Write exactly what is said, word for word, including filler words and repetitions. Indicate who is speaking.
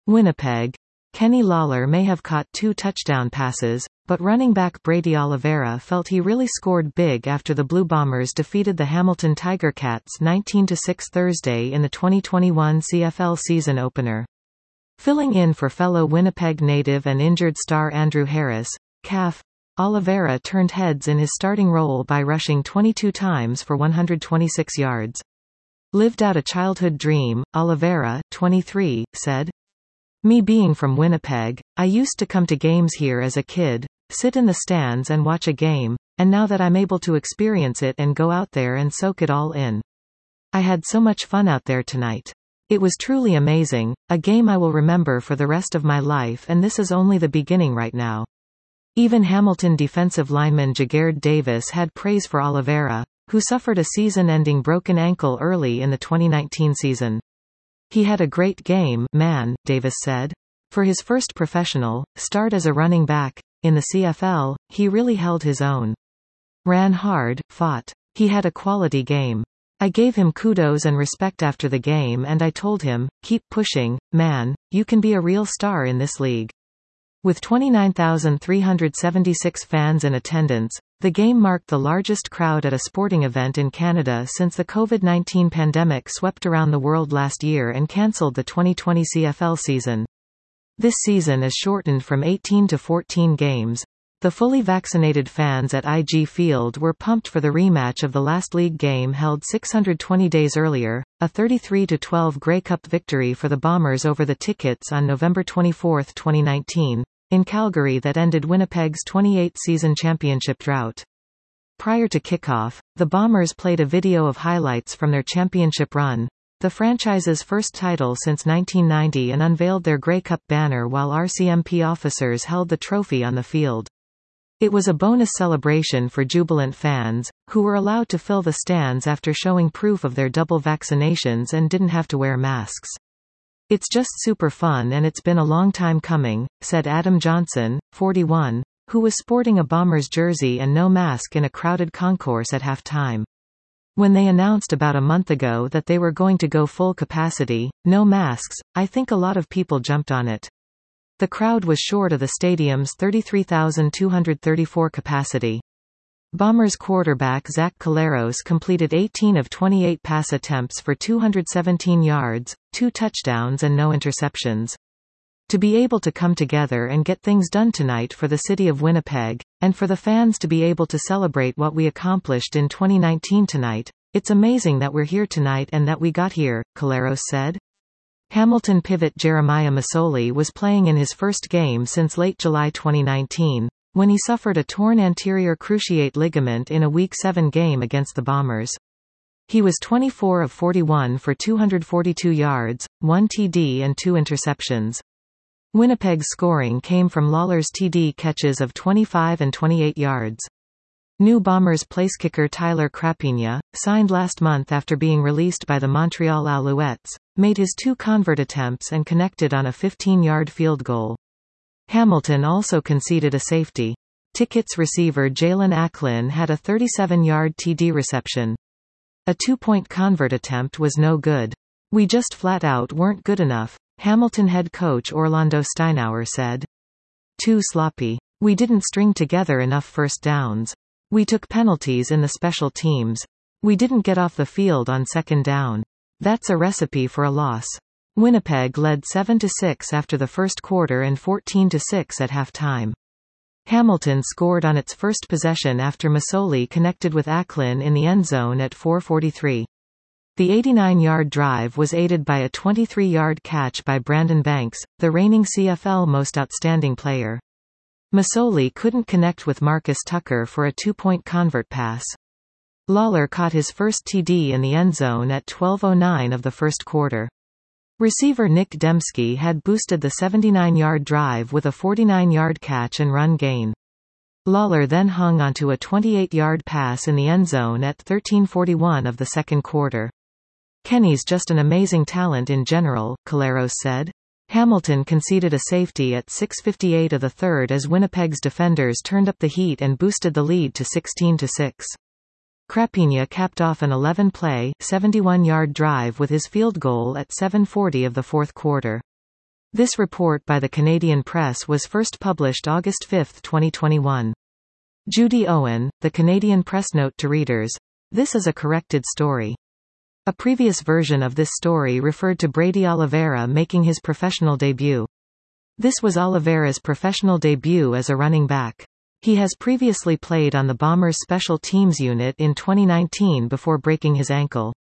Speaker 1: Winnipeg. Kenny Lawler may have caught two touchdown passes, but running back Brady Oliveira felt he really scored big after the Blue Bombers defeated the Hamilton Tiger Cats nineteen to six Thursday in the twenty twenty-one C F L season opener. Filling in for fellow Winnipeg native and injured star Andrew Harris, C A F, Oliveira turned heads in his starting role by rushing twenty-two times for one hundred twenty-six yards. Lived out a childhood dream, Oliveira, twenty-three, said. Me being from Winnipeg, I used to come to games here as a kid, sit in the stands and watch a game, and now that I'm able to experience it and go out there and soak it all in. I had so much fun out there tonight. It was truly amazing, a game I will remember for the rest of my life, and this is only the beginning right now. Even Hamilton defensive lineman Jagard Davis had praise for Oliveira, who suffered a season-ending broken ankle early in the twenty nineteen season. He had a great game, man, Davis said. For his first professional start as a running back in the C F L, he really held his own. Ran hard, fought. He had a quality game. I gave him kudos and respect after the game and I told him, keep pushing, man, you can be a real star in this league. With twenty-nine thousand three hundred seventy-six fans in attendance, the game marked the largest crowd at a sporting event in Canada since the COVID nineteen pandemic swept around the world last year and cancelled the twenty twenty C F L season. This season is shortened from eighteen to fourteen games. The fully vaccinated fans at I G Field were pumped for the rematch of the last league game held six hundred twenty days earlier, a thirty-three to twelve Grey Cup victory for the Bombers over the Tickets on November twenty-fourth, twenty nineteen. In Calgary that ended Winnipeg's twenty-eight season championship drought. Prior to kickoff, the Bombers played a video of highlights from their championship run, the franchise's first title since nineteen ninety, and unveiled their Grey Cup banner while R C M P officers held the trophy on the field. It was a bonus celebration for jubilant fans, who were allowed to fill the stands after showing proof of their double vaccinations and didn't have to wear masks. It's just super fun and it's been a long time coming, said Adam Johnson, forty-one, who was sporting a Bombers jersey and no mask in a crowded concourse at halftime. When they announced about a month ago that they were going to go full capacity, no masks, I think a lot of people jumped on it. The crowd was short of the stadium's thirty-three thousand two hundred thirty-four capacity. Bombers quarterback Zach Collaros completed eighteen of twenty-eight pass attempts for two hundred seventeen yards, two touchdowns and no interceptions. To be able to come together and get things done tonight for the city of Winnipeg, and for the fans to be able to celebrate what we accomplished in twenty nineteen tonight, it's amazing that we're here tonight and that we got here, Collaros said. Hamilton pivot Jeremiah Masoli was playing in his first game since late July twenty nineteen. When he suffered a torn anterior cruciate ligament in a Week seven game against the Bombers. He was twenty-four of forty-one for two hundred forty-two yards, one T D and two interceptions. Winnipeg's scoring came from Lawler's T D catches of twenty-five and twenty-eight yards. New Bombers placekicker Tyler Crapigna, signed last month after being released by the Montreal Alouettes, made his two convert attempts and connected on a fifteen-yard field goal. Hamilton also conceded a safety. Tickets receiver Jalen Acklin had a thirty-seven-yard T D reception. A two-point convert attempt was no good. We just flat out weren't good enough, Hamilton head coach Orlando Steinauer said. Too sloppy. We didn't string together enough first downs. We took penalties in the special teams. We didn't get off the field on second down. That's a recipe for a loss. Winnipeg led seven to six after the first quarter and fourteen to six at halftime. Hamilton scored on its first possession after Masoli connected with Acklin in the end zone at four forty-three. The eighty-nine-yard drive was aided by a twenty-three-yard catch by Brandon Banks, the reigning C F L Most Outstanding Player. Masoli couldn't connect with Marcus Tucker for a two-point convert pass. Lawler caught his first T D in the end zone at twelve oh nine of the first quarter. Receiver Nick Dembski had boosted the seventy-nine-yard drive with a forty-nine-yard catch and run gain. Lawler then hung onto a twenty-eight-yard pass in the end zone at thirteen forty-one of the second quarter. Kenny's just an amazing talent in general, Collaros said. Hamilton conceded a safety at six fifty-eight of the third as Winnipeg's defenders turned up the heat and boosted the lead to sixteen to six. Crapigna capped off an eleven-play, seventy-one-yard drive with his field goal at seven forty of the fourth quarter. This report by the Canadian Press was first published August fifth twenty twenty-one. Judy Owen, The Canadian Press. Note to readers. This is a corrected story. A previous version of this story referred to Brady Oliveira making his professional debut. This was Oliveira's professional debut as a running back. He has previously played on the Bombers' special teams unit in twenty nineteen before breaking his ankle.